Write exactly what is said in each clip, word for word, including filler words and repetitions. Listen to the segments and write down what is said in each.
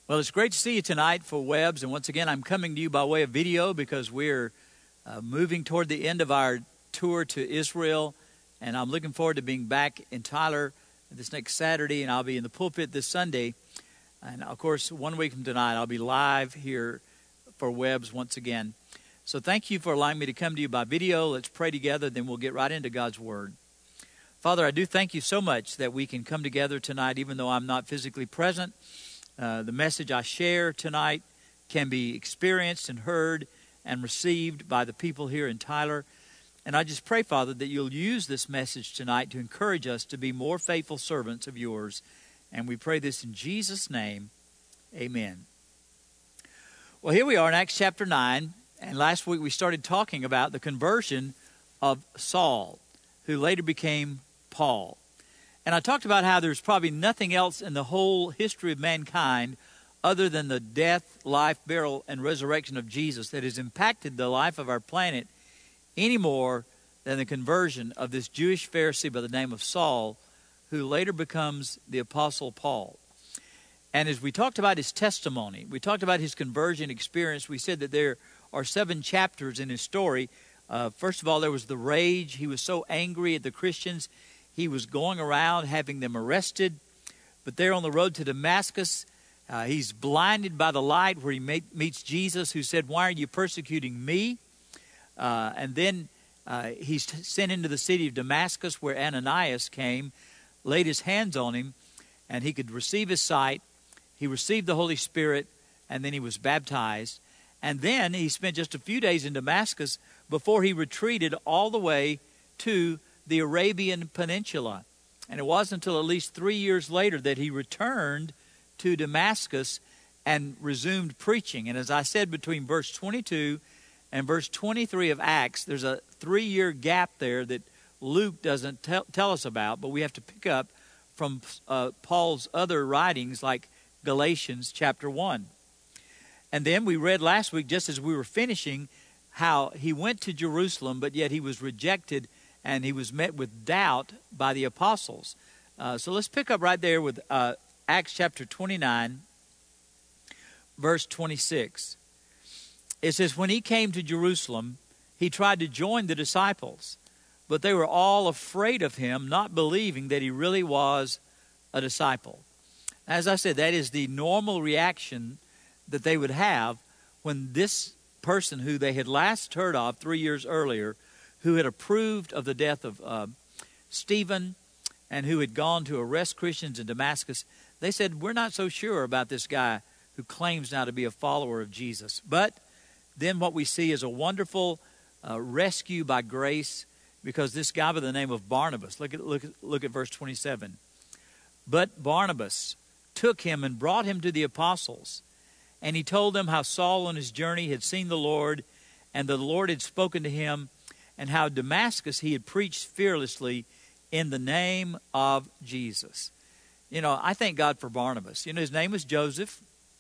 Well, it's great to see you tonight for Webb's, and once again, I'm coming to you by way of video because we're uh, moving toward the end of our tour to Israel, and I'm looking forward to being back in Tyler this next Saturday, and I'll be in the pulpit this Sunday. And, of course, one week from tonight, I'll be live here for Webb's once again. So thank you for allowing me to come to you by video. Let's pray together, then we'll get right into God's Word. Father, I do thank you so much that we can come together tonight, even though I'm not physically present. Uh, the message I share tonight can be experienced and heard and received by the people here in Tyler. And I just pray, Father, that you'll use this message tonight to encourage us to be more faithful servants of yours. And we pray this in Jesus' name. Amen. Well, here we are in Acts chapter nine. And last week we started talking about the conversion of Saul, who later became Paul. And I talked about how there's probably nothing else in the whole history of mankind other than the death, life, burial, and resurrection of Jesus that has impacted the life of our planet any more than the conversion of this Jewish Pharisee by the name of Saul, who later becomes the Apostle Paul. And as we talked about his testimony, we talked about his conversion experience, we said that there are seven chapters in his story. Uh, first of all, there was the rage. He was so angry at the Christians. He was going around having them arrested. But there on the road to Damascus, uh, he's blinded by the light where he meet, meets Jesus, who said, "Why are you persecuting me?" Uh, and then uh, he's t- sent into the city of Damascus, where Ananias came, laid his hands on him, and he could receive his sight. He received the Holy Spirit, and then he was baptized. And then he spent just a few days in Damascus before he retreated all the way to the Arabian Peninsula. And it wasn't until at least three years later that he returned to Damascus and resumed preaching. And as I said, between verse twenty-two and verse twenty-three of Acts, there's a three-year gap there that Luke doesn't tell, tell us about, but we have to pick up from uh, Paul's other writings like Galatians chapter one. And then we read last week, just as we were finishing, how he went to Jerusalem, but yet he was rejected and he was met with doubt by the apostles. Uh, so let's pick up right there with uh, Acts chapter twenty-nine, verse twenty-six. It says, "When he came to Jerusalem, he tried to join the disciples, but they were all afraid of him, not believing that he really was a disciple." As I said, that is the normal reaction that they would have when this person who they had last heard of three years earlier, who had approved of the death of uh, Stephen and who had gone to arrest Christians in Damascus, they said, "We're not so sure about this guy who claims now to be a follower of Jesus." But then what we see is a wonderful uh, rescue by grace, because this guy by the name of Barnabas, look at, look at, look at verse twenty-seven. "But Barnabas took him and brought him to the apostles, and he told them how Saul on his journey had seen the Lord, and the Lord had spoken to him, and how Damascus he had preached fearlessly in the name of Jesus." You know, I thank God for Barnabas. You know, his name was Joseph,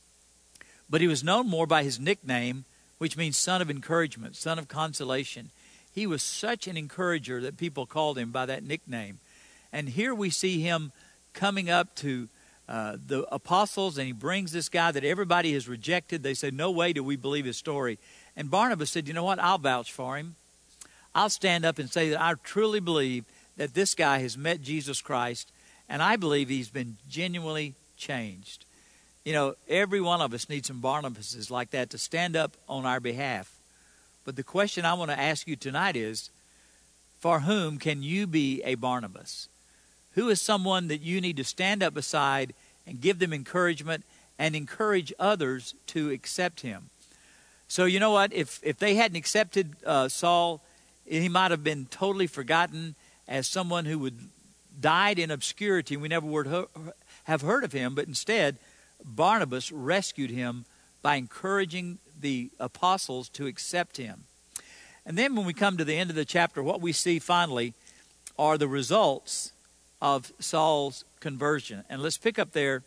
but he was known more by his nickname, which means son of encouragement, son of consolation. He was such an encourager that people called him by that nickname. And here we see him coming up to uh, the apostles, and he brings this guy that everybody has rejected. They said, "No way do we believe his story." And Barnabas said, "You know what? I'll vouch for him. I'll stand up and say that I truly believe that this guy has met Jesus Christ, and I believe he's been genuinely changed." You know, every one of us needs some Barnabases like that to stand up on our behalf. But the question I want to ask you tonight is, for whom can you be a Barnabas? Who is someone that you need to stand up beside and give them encouragement and encourage others to accept him? So you know what? If if they hadn't accepted uh, Saul, he might have been totally forgotten as someone who would died in obscurity. We never would have heard of him, but instead, Barnabas rescued him by encouraging the apostles to accept him. And then when we come to the end of the chapter, what we see finally are the results of Saul's conversion. And let's pick up there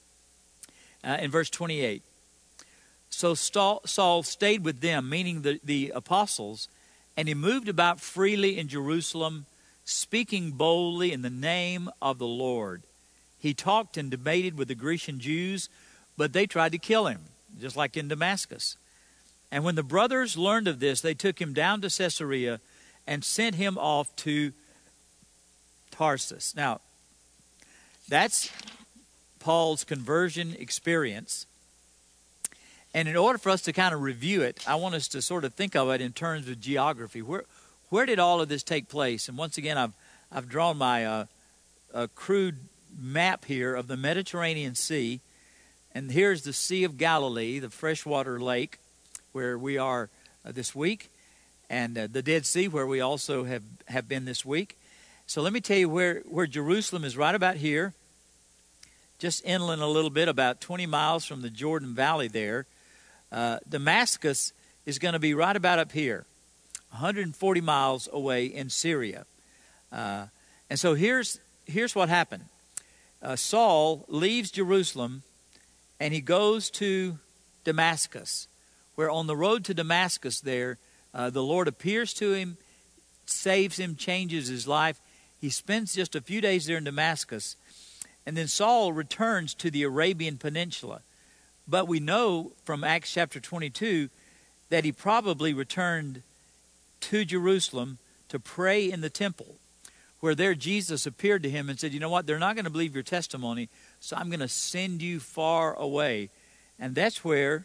uh, in verse twenty-eight. "So Saul stayed with them," meaning the, the apostles, "and he moved about freely in Jerusalem, speaking boldly in the name of the Lord. He talked and debated with the Grecian Jews, but they tried to kill him, just like in Damascus. And when the brothers learned of this, they took him down to Caesarea and sent him off to Tarsus. Now, that's Paul's conversion experience. And in order for us to kind of review it, I want us to sort of think of it in terms of geography. Where where did all of this take place? And once again, I've I've drawn my uh, a crude map here of the Mediterranean Sea. And here's the Sea of Galilee, the freshwater lake, where we are uh, this week, and uh, the Dead Sea, where we also have, have been this week. So let me tell you where, where Jerusalem is, right about here, just inland a little bit, about twenty miles from the Jordan Valley there. Uh, Damascus is going to be right about up here, one hundred forty miles away in Syria. Uh, and so here's, here's what happened. Uh, Saul leaves Jerusalem, and he goes to Damascus, where on the road to Damascus there, uh, the Lord appears to him, saves him, changes his life. He spends just a few days there in Damascus. And then Saul returns to the Arabian Peninsula. But we know from Acts chapter twenty-two that he probably returned to Jerusalem to pray in the temple, where there Jesus appeared to him and said, you know what, they're not going to believe your testimony, so I'm going to send you far away. And that's where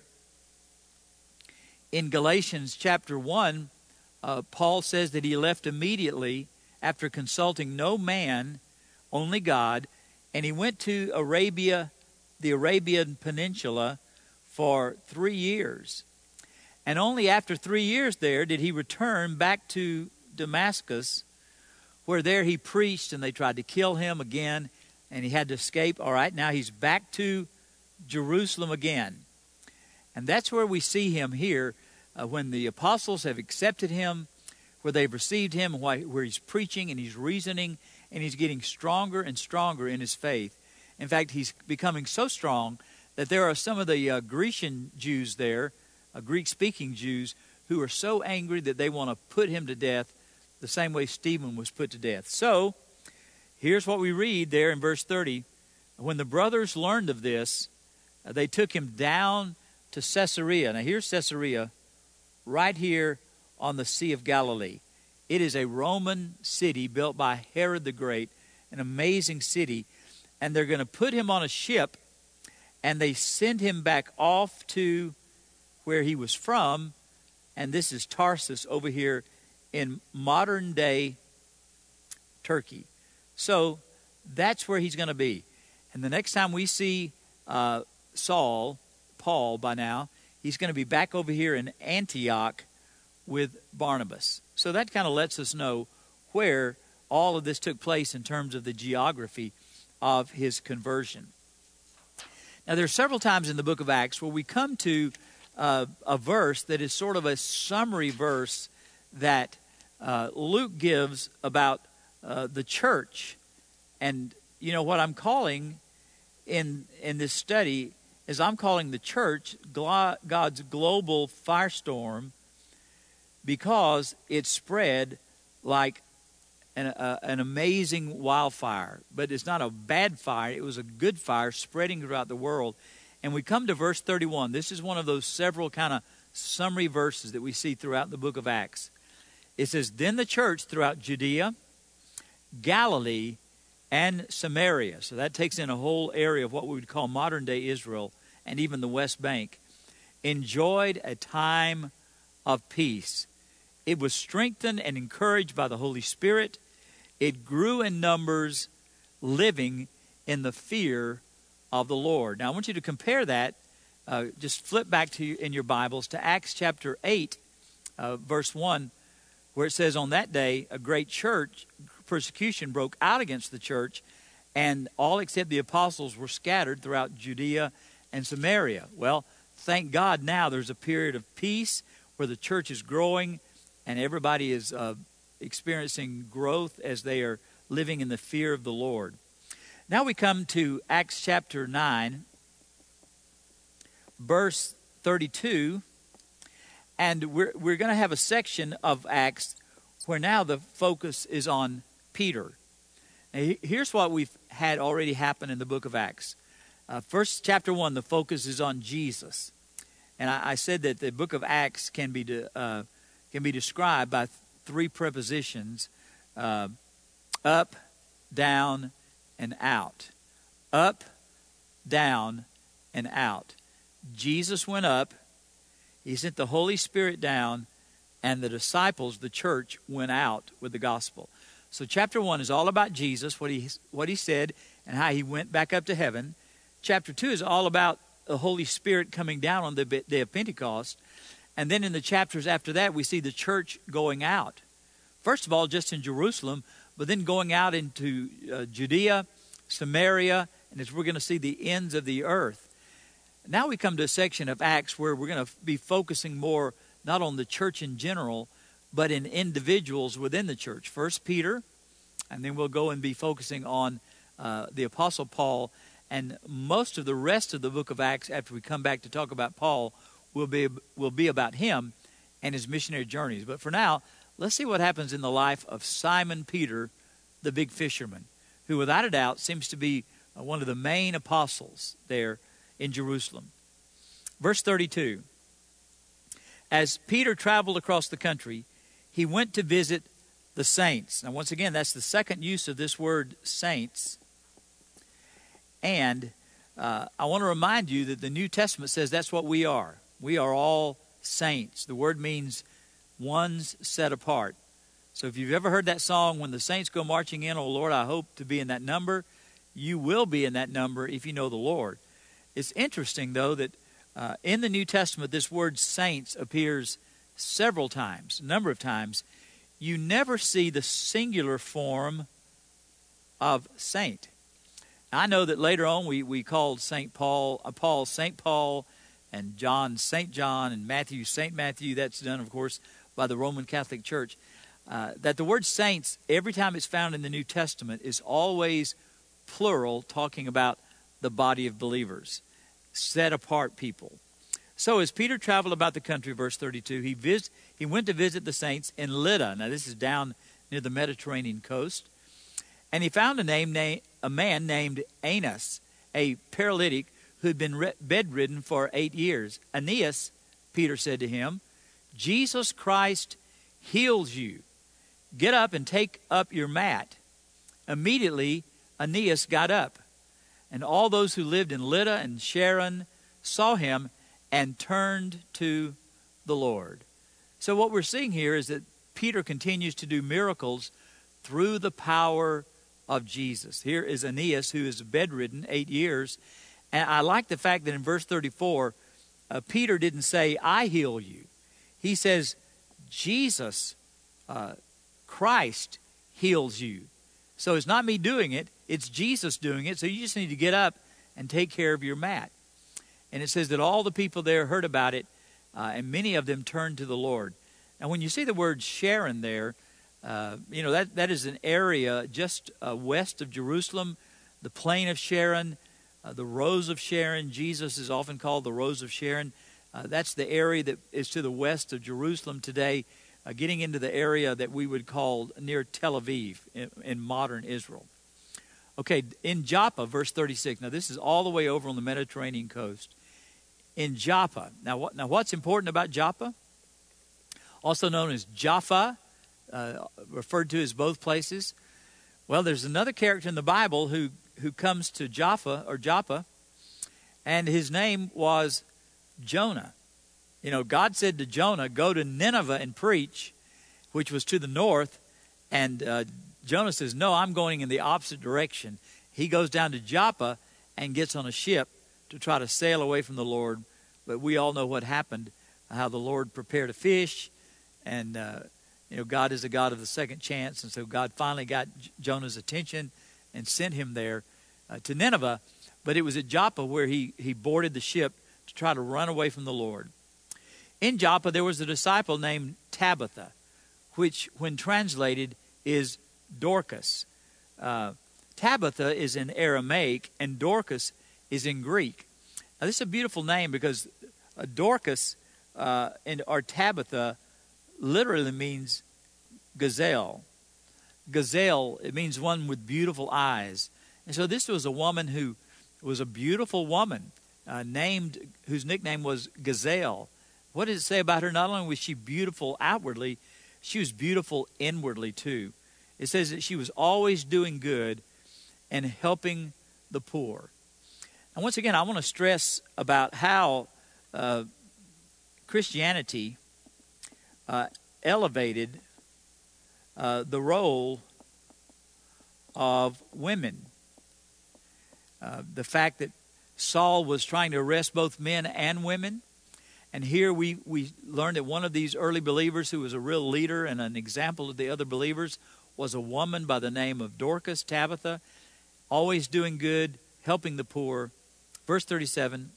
in Galatians chapter one, uh, Paul says that he left immediately after consulting no man, only God, and he went to Arabia, the Arabian Peninsula, for three years. And only after three years there did he return back to Damascus, where there he preached, and they tried to kill him again, and he had to escape. All right, now he's back to Jerusalem again. And that's where we see him here, uh, when the apostles have accepted him, where they've received him, where he's preaching and he's reasoning, and he's getting stronger and stronger in his faith. In fact, he's becoming so strong that there are some of the uh, Grecian Jews there, uh, Greek-speaking Jews, who are so angry that they want to put him to death the same way Stephen was put to death. So, here's what we read there in verse thirty. When the brothers learned of this, uh, they took him down to Caesarea. Now, here's Caesarea, right here on the Sea of Galilee. It is a Roman city built by Herod the Great, an amazing city. And they're going to put him on a ship, and they send him back off to where he was from. And this is Tarsus over here in modern-day Turkey. So that's where he's going to be. And the next time we see uh, Saul, Paul by now, he's going to be back over here in Antioch with Barnabas. So that kind of lets us know where all of this took place in terms of the geography of his conversion. Now, there are several times in the book of Acts where we come to uh, a verse that is sort of a summary verse that uh, Luke gives about uh, the church. And, you know, what I'm calling in in this study is I'm calling the church God's global firestorm, because it spread like an, uh, an amazing wildfire. But it's not a bad fire. It was a good fire spreading throughout the world. And we come to verse thirty-one. This is one of those several kind of summary verses that we see throughout the book of Acts. It says, then the church throughout Judea, Galilee, and Samaria. So that takes in a whole area of what we would call modern-day Israel and even the West Bank, enjoyed a time of peace. It was strengthened and encouraged by the Holy Spirit. It grew in numbers, living in the fear of the Lord. Now, I want you to compare that. Uh, just flip back to you in your Bibles to Acts chapter eight, uh, verse one, where it says, on that day, a great church persecution broke out against the church, and all except the apostles were scattered throughout Judea and Samaria. Well, thank God now there's a period of peace where the church is growing and everybody is uh, experiencing growth as they are living in the fear of the Lord. Now we come to Acts chapter nine, verse thirty-two, and we're, we're going to have a section of Acts where now the focus is on Peter. Now, here's what we've had already happen in the book of Acts. Uh, first, chapter one, the focus is on Jesus. And I, I said that the book of Acts can be de, uh, can be described by th- three prepositions, uh, up, down, and out. Up, down, and out. Jesus went up, he sent the Holy Spirit down, and the disciples, the church, went out with the gospel. So chapter one is all about Jesus, what he what he said, and how he went back up to heaven. Chapter two is all about the Holy Spirit coming down on the day of Pentecost. And then in the chapters after that, we see the church going out. First of all, just in Jerusalem, but then going out into uh, Judea, Samaria, and as we're going to see the ends of the earth. Now we come to a section of Acts where we're going to be focusing more not on the church in general, but in individuals within the church. First Peter, and then we'll go and be focusing on uh, the Apostle Paul. And most of the rest of the book of Acts, after we come back to talk about Paul, will be will be about him and his missionary journeys. But for now, let's see what happens in the life of Simon Peter, the big fisherman, who without a doubt seems to be one of the main apostles there in Jerusalem. Verse thirty-two. As Peter traveled across the country, he went to visit the saints. Now, once again, that's the second use of this word saints. And uh, I want to remind you that the New Testament says that's what we are. We are all saints. The word means ones set apart. So if you've ever heard that song, when the saints go marching in, oh Lord, I hope to be in that number, you will be in that number if you know the Lord. It's interesting, though, that uh, in the New Testament, this word saints appears several times, a number of times. You never see the singular form of saint. I know that later on we, we called Saint Paul, uh, Paul Saint Paul, and John Saint John, and Matthew Saint Matthew. That's done, of course, by the Roman Catholic Church. Uh, that the word saints, every time it's found in the New Testament, is always plural, talking about the body of believers, set apart people. So as Peter traveled about the country, verse thirty-two, he vis- he went to visit the saints in Lydda. Now this is down near the Mediterranean coast. And he found a name, na- a man named Aeneas, a paralytic who had been re- bedridden for eight years. Aeneas, Peter said to him, Jesus Christ heals you. Get up and take up your mat. Immediately, Aeneas got up. And all those who lived in Lydda and Sharon saw him and turned to the Lord. So what we're seeing here is that Peter continues to do miracles through the power of Jesus. Here is Aeneas, who is bedridden eight years. And I like the fact that in verse thirty-four, uh, Peter didn't say, I heal you. He says, Jesus, uh, Christ heals you. So it's not me doing it, it's Jesus doing it. So you just need to get up and take care of your mat. And it says that all the people there heard about it, uh, and many of them turned to the Lord. Now when you see the word Sharon there, uh, you know, that, that is an area just uh, west of Jerusalem, the plain of Sharon, uh, the Rose of Sharon. Jesus is often called the Rose of Sharon. Uh, that's the area that is to the west of Jerusalem today, uh, getting into the area that we would call near Tel Aviv in, in modern Israel. Okay, in Joppa, verse thirty-six. Now, this is all the way over on the Mediterranean coast. In Joppa. Now, what, now what's important about Joppa? Also known as Jaffa, uh, referred to as both places. Well, there's another character in the Bible who, who comes to Jaffa, or Joppa, and his name was Jonah. You know, God said to Jonah, go to Nineveh and preach, which was to the north. And uh, Jonah says, no, I'm going in the opposite direction. He goes down to Joppa and gets on a ship to try to sail away from the Lord. But we all know what happened, how the Lord prepared a fish. And, uh, you know, God is a God of the second chance. And so God finally got J- Jonah's attention and sent him there uh, to Nineveh. But it was at Joppa where he, he boarded the ship to try to run away from the Lord. In Joppa, there was a disciple named Tabitha, which, when translated, is Dorcas. Uh, Tabitha is in Aramaic, and Dorcas is in Greek. Now, this is a beautiful name because uh, Dorcas uh, and or Tabitha literally means gazelle. Gazelle, it means one with beautiful eyes. And so this was a woman who was a beautiful woman uh, named, whose nickname was Gazelle. What does it say about her? Not only was she beautiful outwardly, she was beautiful inwardly too. It says that she was always doing good and helping the poor. And once again, I want to stress about how uh, Christianity uh, elevated uh, the role of women. Uh, the fact that Saul was trying to arrest both men and women. And here we, we learned that one of these early believers who was a real leader and an example of the other believers was a woman by the name of Dorcas, Tabitha, always doing good, helping the poor. Verse thirty-seven,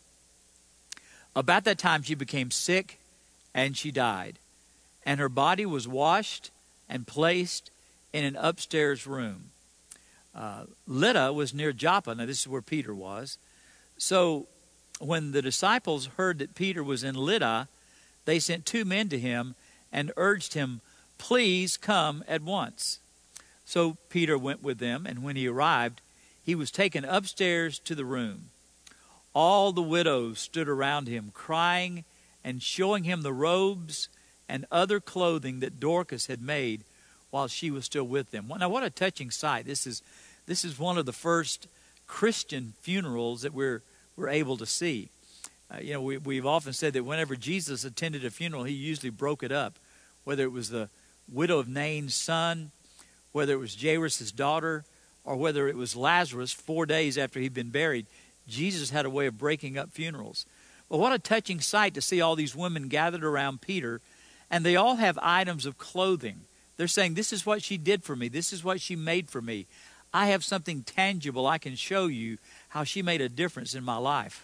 about that time she became sick and she died. And her body was washed and placed in an upstairs room. Uh, Lydda was near Joppa. Now this is where Peter was. So when the disciples heard that Peter was in Lydda, they sent two men to him and urged him, please come at once. So Peter went with them, and when he arrived, he was taken upstairs to the room. All the widows stood around him, crying and showing him the robes and other clothing that Dorcas had made while she was still with them. Now, what a touching sight. This is this is one of the first Christian funerals that we're we're able to see. Uh, you know, we, we've often said that whenever Jesus attended a funeral, he usually broke it up, whether it was the widow of Nain's son, whether it was Jairus' daughter, or whether it was Lazarus four days after he'd been buried. Jesus had a way of breaking up funerals. But what a touching sight to see all these women gathered around Peter, and they all have items of clothing. They're saying, this is what she did for me. This is what she made for me. I have something tangible I can show you how she made a difference in my life.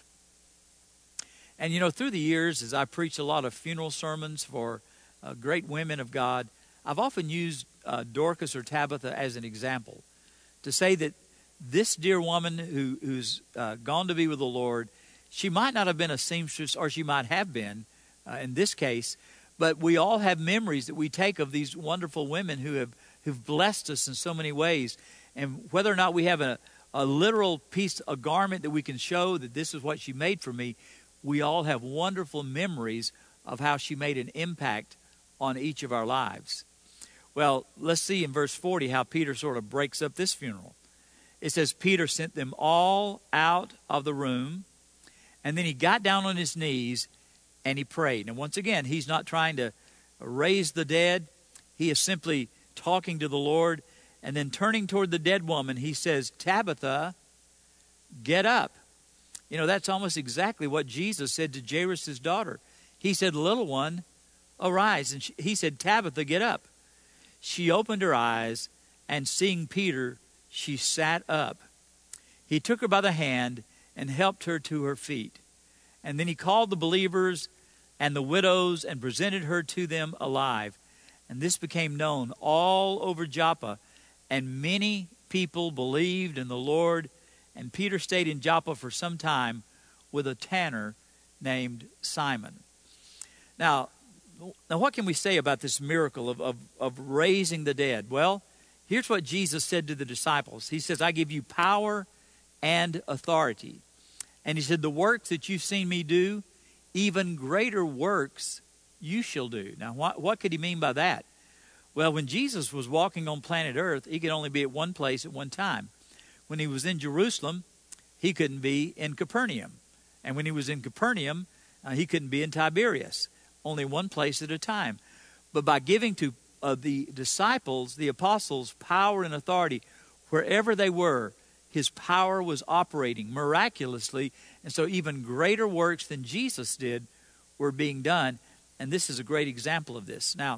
And you know, through the years, as I preached a lot of funeral sermons for uh, great women of God, I've often used uh, Dorcas or Tabitha as an example to say that this dear woman who, who's uh, gone to be with the Lord, she might not have been a seamstress, or she might have been uh, in this case, but we all have memories that we take of these wonderful women who have who've blessed us in so many ways. And whether or not we have a, a literal piece, a garment that we can show that this is what she made for me, we all have wonderful memories of how she made an impact on each of our lives. Well, let's see in verse forty how Peter sort of breaks up this funeral. It says, Peter sent them all out of the room, and then he got down on his knees and he prayed. And once again, he's not trying to raise the dead. He is simply talking to the Lord. And then turning toward the dead woman, he says, Tabitha, get up. You know, that's almost exactly what Jesus said to Jairus' daughter. He said, little one, arise. And she, he said, Tabitha, get up. She opened her eyes, and seeing Peter, she sat up. He took her by the hand and helped her to her feet. And then he called the believers and the widows and presented her to them alive. And this became known all over Joppa. And many people believed in the Lord. And Peter stayed in Joppa for some time with a tanner named Simon. Now, now what can we say about this miracle of, of, of raising the dead? Well, here's what Jesus said to the disciples. He says, I give you power and authority. And he said, the works that you've seen me do, even greater works you shall do. Now, what, what could he mean by that? Well, when Jesus was walking on planet Earth, he could only be at one place at one time. When he was in Jerusalem, he couldn't be in Capernaum. And when he was in Capernaum, uh, he couldn't be in Tiberias. Only one place at a time. But by giving to uh, the disciples, the apostles, power and authority, wherever they were, his power was operating miraculously. And so even greater works than Jesus did were being done. And this is a great example of this. Now,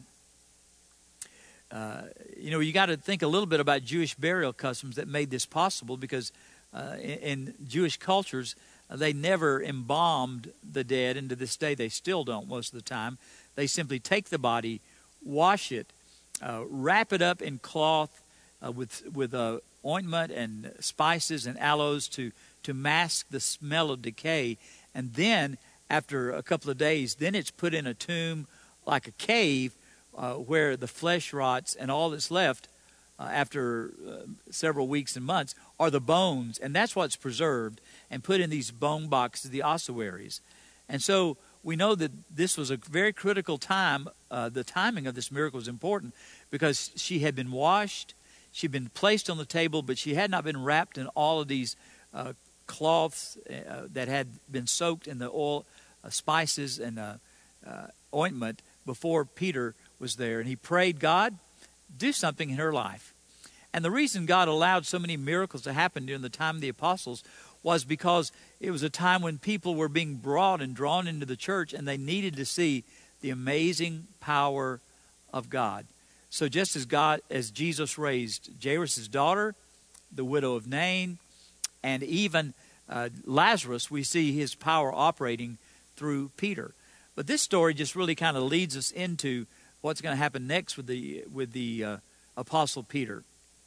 Uh, you know, you got to think a little bit about Jewish burial customs that made this possible, because uh, in, in Jewish cultures, uh, they never embalmed the dead, and to this day they still don't most of the time. They simply take the body, wash it, uh, wrap it up in cloth uh, with with uh, ointment and spices and aloes to, to mask the smell of decay. And then after a couple of days, then it's put in a tomb like a cave, Uh, where the flesh rots, and all that's left uh, after uh, several weeks and months are the bones, and that's what's preserved and put in these bone boxes, the ossuaries. And so we know that this was a very critical time. Uh, the timing of this miracle was important because she had been washed, she'd been placed on the table, but she had not been wrapped in all of these uh, cloths uh, that had been soaked in the oil, uh, spices, and uh, uh, ointment before Peter was there. And he prayed, God, do something in her life. And the reason God allowed so many miracles to happen during the time of the apostles was because it was a time when people were being brought and drawn into the church, and they needed to see the amazing power of God. So just as God, as Jesus raised Jairus' daughter, the widow of Nain, and even uh, Lazarus, we see his power operating through Peter. But this story just really kind of leads us into what's going to happen next with the with the uh, Apostle Peter.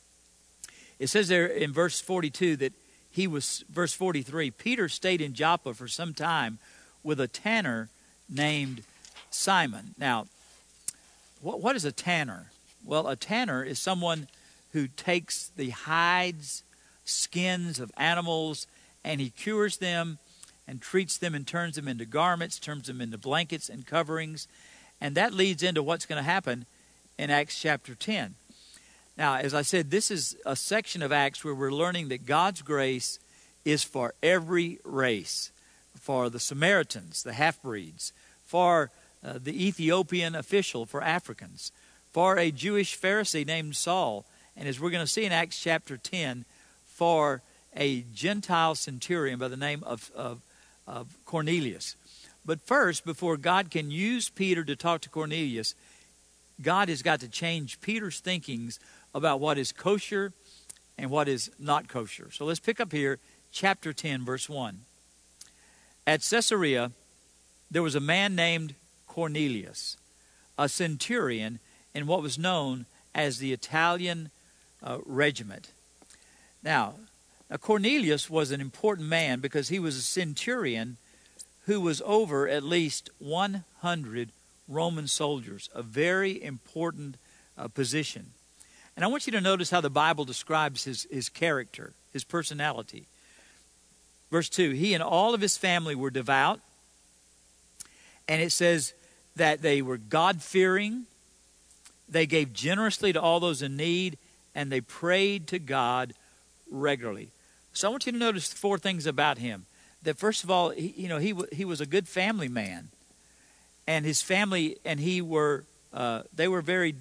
It says there in verse forty-two that he was, verse forty-three, Peter stayed in Joppa for some time with a tanner named Simon. Now, what, what is a tanner? Well, a tanner is someone who takes the hides, skins of animals, and he cures them and treats them and turns them into garments, turns them into blankets and coverings. And that leads into what's going to happen in Acts chapter ten. Now, as I said, this is a section of Acts where we're learning that God's grace is for every race, for the Samaritans, the half-breeds, for uh, the Ethiopian official, for Africans, for a Jewish Pharisee named Saul, and as we're going to see in Acts chapter ten, for a Gentile centurion by the name of, of, of Cornelius. But first, before God can use Peter to talk to Cornelius, God has got to change Peter's thinkings about what is kosher and what is not kosher. So let's pick up here, chapter ten, verse one. At Caesarea, there was a man named Cornelius, a centurion in what was known as the Italian uh, regiment. Now, now, Cornelius was an important man because he was a centurion who was over at least one hundred Roman soldiers, a very important uh, position. And I want you to notice how the Bible describes his, his character, his personality. Verse two, he and all of his family were devout, and it says that they were God-fearing, they gave generously to all those in need, and they prayed to God regularly. So I want you to notice four things about him. That first of all, he, you know, he he was a good family man, and his family and he were uh, they were very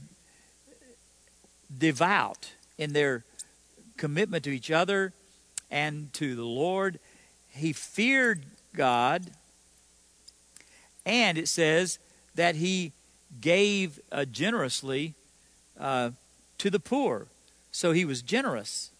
devout in their commitment to each other and to the Lord. He feared God, and it says that he gave uh, generously uh, to the poor. So he was generous.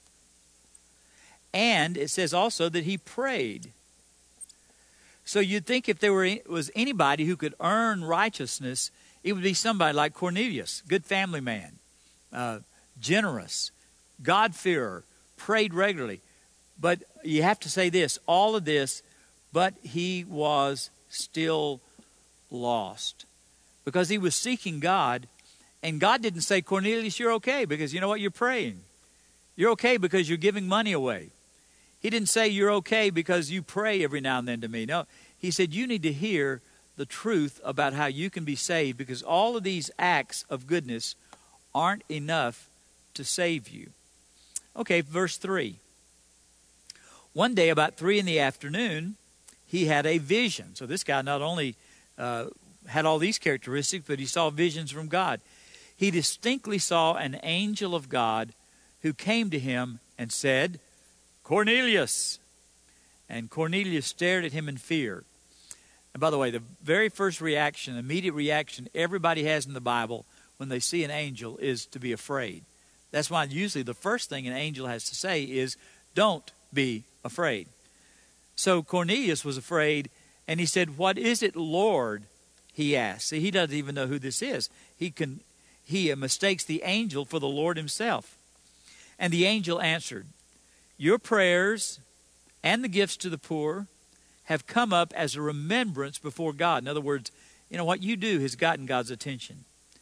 And it says also that he prayed. So you'd think if there were, was anybody who could earn righteousness, it would be somebody like Cornelius, good family man, uh, generous, God-fearer, prayed regularly. But you have to say this, all of this, but he was still lost. Because he was seeking God, and God didn't say, Cornelius, you're okay, because you know what? You're praying. You're okay because you're giving money away. He didn't say you're okay because you pray every now and then to me. No, he said you need to hear the truth about how you can be saved, because all of these acts of goodness aren't enough to save you. Okay, verse three. One day about three in the afternoon, he had a vision. So this guy not only uh, had all these characteristics, but he saw visions from God. He distinctly saw an angel of God who came to him and said, Cornelius. And Cornelius stared at him in fear. And by the way, the very first reaction, immediate reaction everybody has in the Bible when they see an angel is to be afraid. That's why usually the first thing an angel has to say is, don't be afraid. So Cornelius was afraid, and he said, what is it, Lord? He asked. See, he doesn't even know who this is. He can, he mistakes the angel for the Lord himself. And the angel answered, your prayers and the gifts to the poor have come up as a remembrance before God. In other words, you know, what you do has gotten God's attention.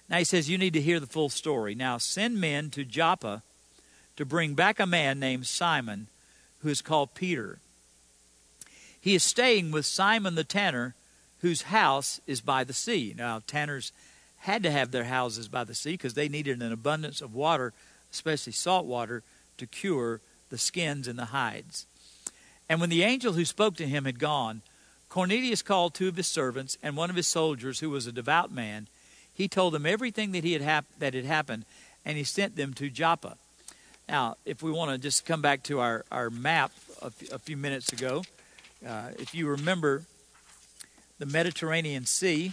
Now he says, you need to hear the full story. Now send men to Joppa to bring back a man named Simon, who is called Peter. He is staying with Simon the tanner, whose house is by the sea. Now, tanners had to have their houses by the sea because they needed an abundance of water, especially salt water, to cure the skins and the hides. And when the angel who spoke to him had gone, Cornelius called two of his servants and one of his soldiers, who was a devout man. He told them everything that he had hap- that had happened, and he sent them to Joppa. Now, if we want to just come back to our, our map a, f- a few minutes ago, uh, if you remember the Mediterranean Sea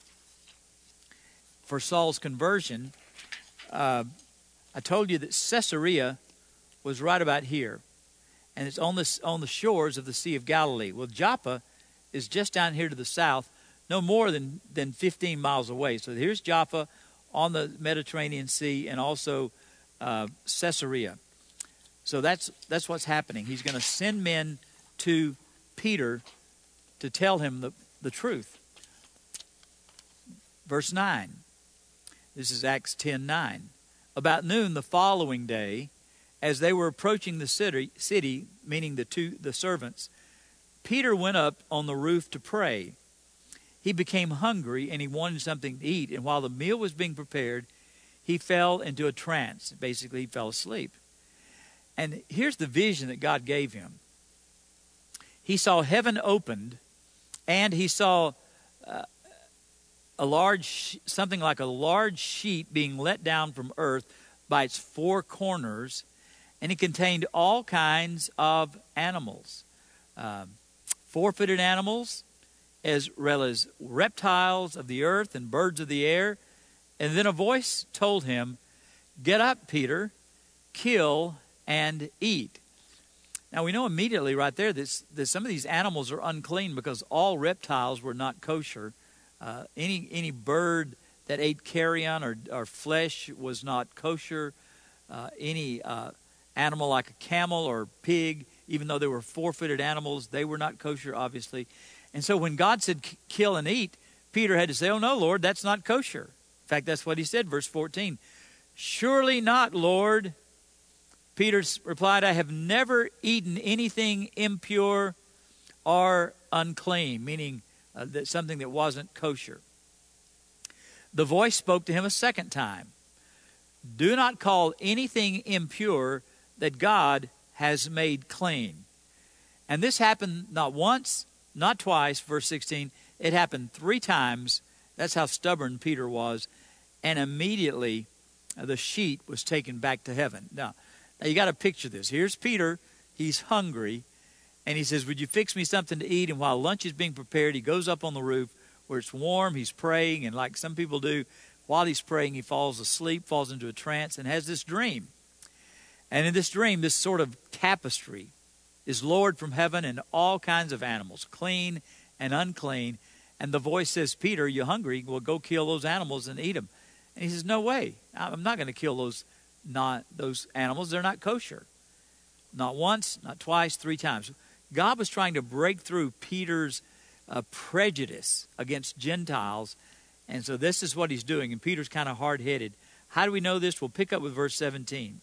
for Saul's conversion, uh, I told you that Caesarea was right about here, and it's on the, on the shores of the Sea of Galilee. Well, Joppa is just down here to the south, no more than, than fifteen miles away. So here's Joppa on the Mediterranean Sea, and also uh, Caesarea. So that's that's what's happening. He's going to send men to Peter to tell him the, the truth. Verse nine. This is Acts ten nine. About noon the following day, as they were approaching the city, city, meaning the two the servants, Peter went up on the roof to pray. He became hungry and he wanted something to eat. And while the meal was being prepared, he fell into a trance. Basically, he fell asleep. And here's the vision that God gave him. He saw heaven opened, and he saw uh, a large, something like a large sheet being let down from earth by its four corners, and it contained all kinds of animals, um, four-footed animals, as well as reptiles of the earth and birds of the air. And then a voice told him, "Get up, Peter, kill and eat." Now we know immediately right there that, that some of these animals are unclean because all reptiles were not kosher. Uh, any any bird that ate carrion or, or flesh was not kosher. Uh, any uh, animal like a camel or pig, even though they were four-footed animals, they were not kosher, obviously. And so when God said kill and eat, Peter had to say, "Oh no, Lord, that's not kosher." In fact, that's what he said, verse fourteen. "Surely not, Lord." Peter replied, "I have never eaten anything impure or unclean," meaning uh, that something that wasn't kosher. The voice spoke to him a second time. "Do not call anything impure that God has made clean." And this happened not once, not twice, verse sixteen. It happened three times. That's how stubborn Peter was. And immediately uh, the sheet was taken back to heaven. Now, now you got to picture this. Here's Peter. He's hungry. And he says, "Would you fix me something to eat?" And while lunch is being prepared, he goes up on the roof where it's warm. He's praying. And like some people do, while he's praying, he falls asleep, falls into a trance, and has this dream. And in this dream, this sort of tapestry is lowered from heaven, and all kinds of animals, clean and unclean. And the voice says, "Peter, you hungry? Well, go kill those animals and eat them." And he says, "No way. I'm not going to kill those not those animals. They're not kosher." Not once, not twice, three times. God was trying to break through Peter's uh, prejudice against Gentiles. And so this is what he's doing. And Peter's kind of hard-headed. How do we know this? We'll pick up with verse seventeen.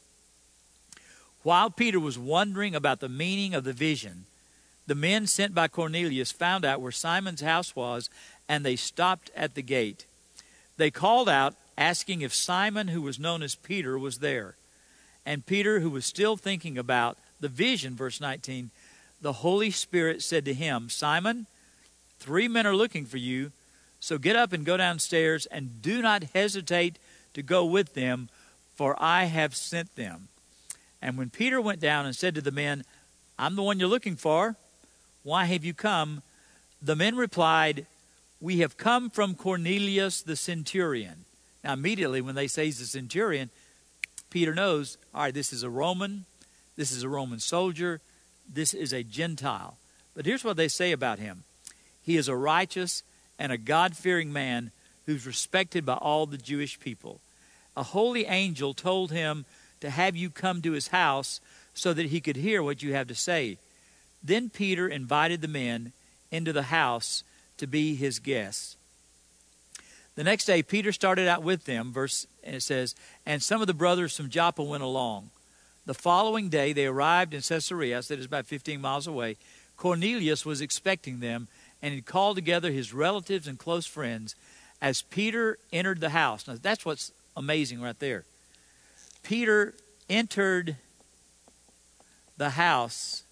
While Peter was wondering about the meaning of the vision, the men sent by Cornelius found out where Simon's house was, and they stopped at the gate. They called out, asking if Simon, who was known as Peter, was there. And Peter, who was still thinking about the vision, verse nineteen, the Holy Spirit said to him, "Simon, three men are looking for you, so get up and go downstairs, and do not hesitate to go with them, for I have sent them." And when Peter went down and said to the men, "I'm the one you're looking for. Why have you come?" The men replied, "We have come from Cornelius the centurion." Now immediately when they say he's a centurion, Peter knows, all right, this is a Roman, this is a Roman soldier, this is a Gentile. But here's what they say about him. He is a righteous and a God-fearing man who's respected by all the Jewish people. A holy angel told him to have you come to his house so that he could hear what you have to say. Then Peter invited the men into the house to be his guests. The next day, Peter started out with them, verse, and it says, and some of the brothers from Joppa went along. The following day, they arrived in Caesarea. I said it's about fifteen miles away. Cornelius was expecting them, and he called together his relatives and close friends. As Peter entered the house, now that's what's amazing right there. Peter entered the house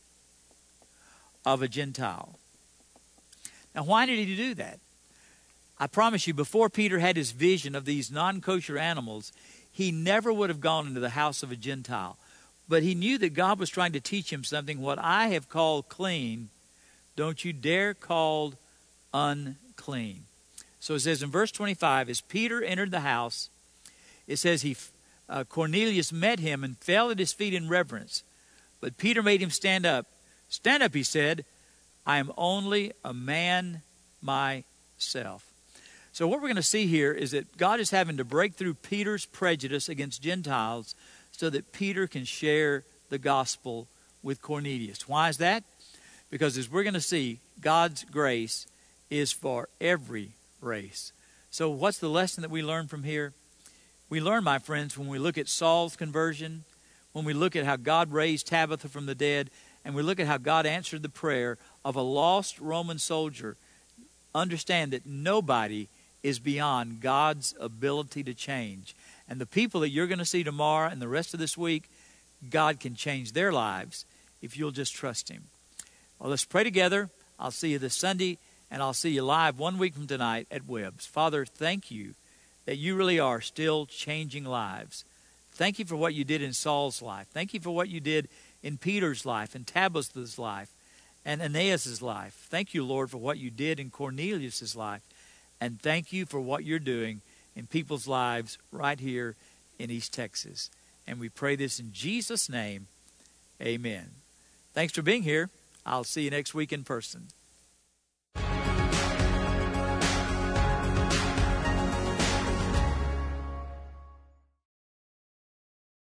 of a Gentile. Now, why did he do that? I promise you, before Peter had his vision of these non-kosher animals, he never would have gone into the house of a Gentile. But he knew that God was trying to teach him something. What I have called clean, don't you dare call unclean. So it says in verse twenty-five, as Peter entered the house, it says he uh, Cornelius met him and fell at his feet in reverence. But Peter made him stand up. Stand up, he said. I am only a man myself. So what we're going to see here is that God is having to break through Peter's prejudice against Gentiles so that Peter can share the gospel with Cornelius. Why is that? Because as we're going to see, God's grace is for every race. So what's the lesson that we learn from here? We learn, my friends, when we look at Saul's conversion, when we look at how God raised Tabitha from the dead, and we look at how God answered the prayer of a lost Roman soldier, understand that nobody is beyond God's ability to change. And the people that you're going to see tomorrow and the rest of this week, God can change their lives if you'll just trust him. Well, let's pray together. I'll see you this Sunday, and I'll see you live one week from tonight at Webb's. Father, thank you that you really are still changing lives. Thank you for what you did in Saul's life. Thank you for what you did in Peter's life, and Tabitha's life, and Aeneas' life. Thank you, Lord, for what you did in Cornelius' life. And thank you for what you're doing in people's lives right here in East Texas. And we pray this in Jesus' name. Amen. Thanks for being here. I'll see you next week in person.